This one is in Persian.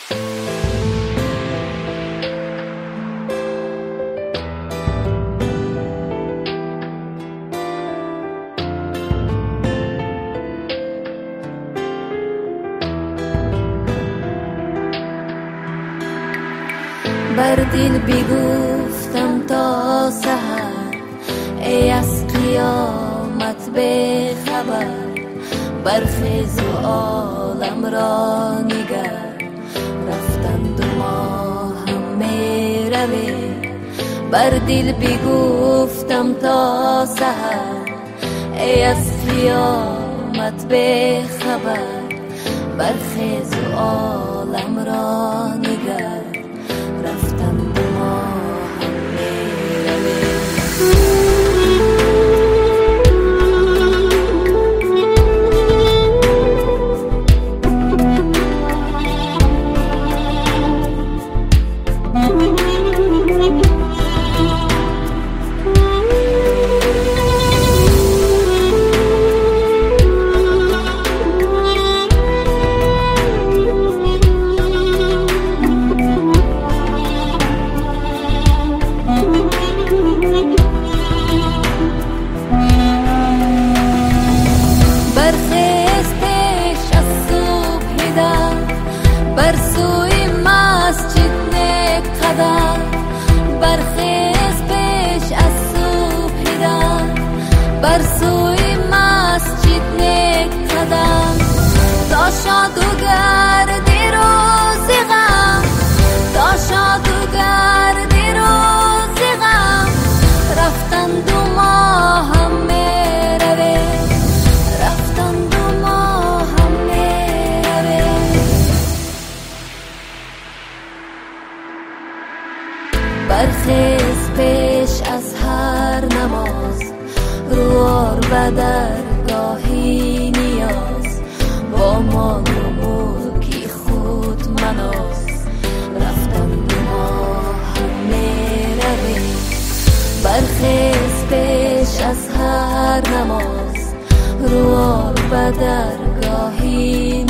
بر دل بگفتم تا سحر ای از قیامت به خبر، برخیز و عالم را نگر، رفتند و ما هم می رویم. بر دل بگفتم تا سحر ای از قیامت به خبر، برخیز و عالم را نگر، رفتم و ما هم می رویم. برخیز پیش از صبح در، بر سوی مسجد نک قدم، برخیز پیش از صبح در، بر سوی مسجد نک قدم، تا شاد و گرد روز غم، تا شاد و گرد روز غم، رفتند و ما هم می رویم، رفتند و ما هم می رویم. برخیز پیش از هر نماز، روار و درگاهی نیاز، با ما نموکی خود مناز، رفتند و ما هم می رویم. برخیز پیش از هر نماز، روار و درگاهی